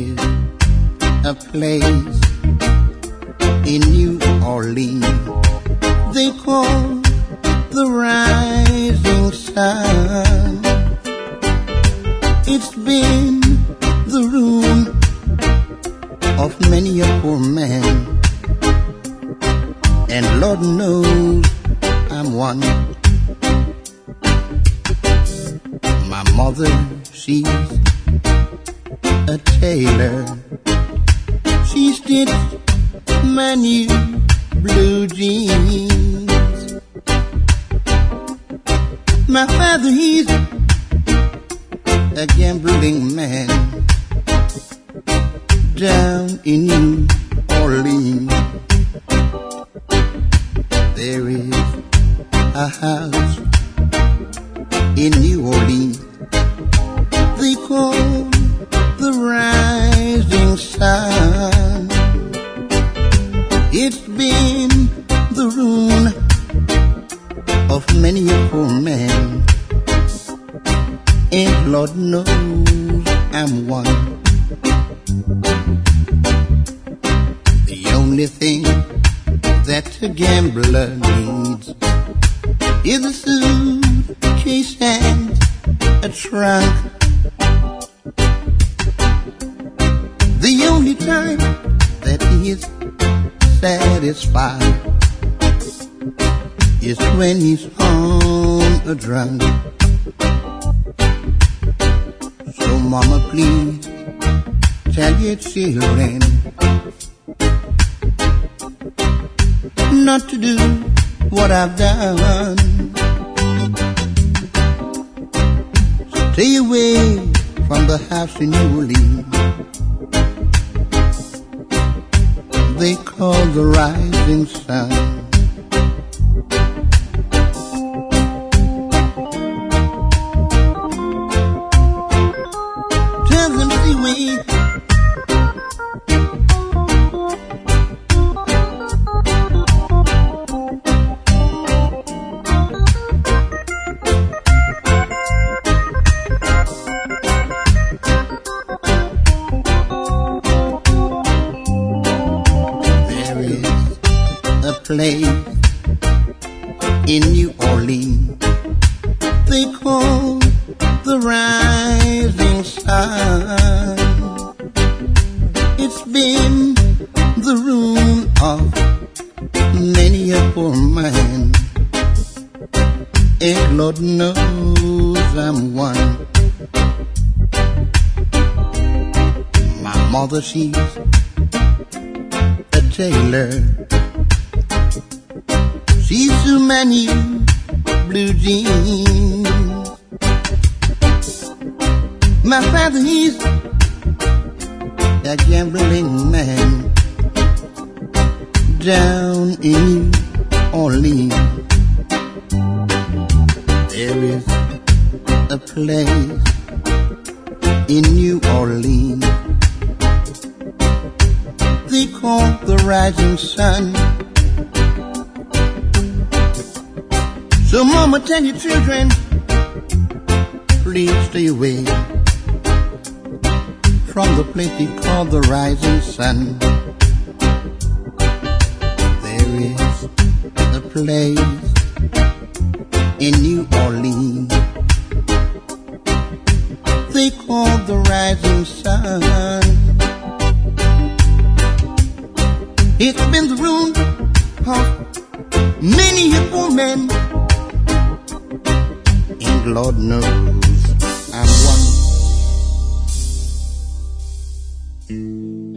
is a place in New Orleans they call the Rising Sun. It's been the ruin of many a poor man, and Lord knows I'm one. My mother, she's a tailor. She stitched my new blue jeans. My father, he's a gambling man down in New Orleans. There is a house in New Orleans they call the Rising Sun. It's been the ruin of many a poor man, and Lord knows I'm one. The only thing that a gambler needs is a suitcase and a trunk. The only time that he is satisfied is when he's on a drunk. So mama, please tell your children not to do what I've done. Stay away from the house in New Orleans they call the Rising Sun. Tell them stay away. Place in New Orleans they call the Rising Sun. It's been the ruin of many a poor man, and Lord knows I'm one. My mother, she's a tailor. She's too many blue jeans. My father, he's a gambling man down in New Orleans. There is a place in New Orleans they call the Rising Sun. So mama, tell your children, please stay away from the place they call the Rising Sun. There is a place in New Orleans they call the Rising Sun. It's been the ruin of many a poor man, and Lord knows I'm one.